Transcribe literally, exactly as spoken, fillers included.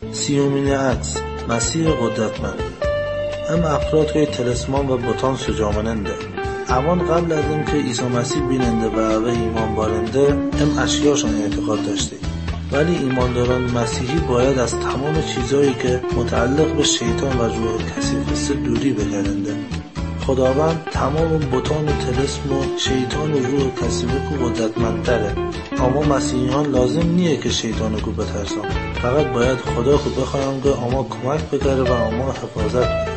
سیومین عکس مسیح قدرتمند. ام افراد که تلسمان و بوتان سجامننده. اوان قبل از این که عیسی مسیح بیننده و اوه ایمان بارنده ام اشیاشان اعتقاد داشته، ولی ایمانداران مسیحی باید از تمام چیزایی که متعلق به شیطان و روح کثیف دوری بکرنده. خداوند تمام بتان و طلسم و شیطان و روح کثیف کو قدرتمندتره، اما مسیحیان لازم نیه که شیطان کو بترسن، فقط باید خدا کو بخوایم که اما کمک بکره و اما حفاظت بکره.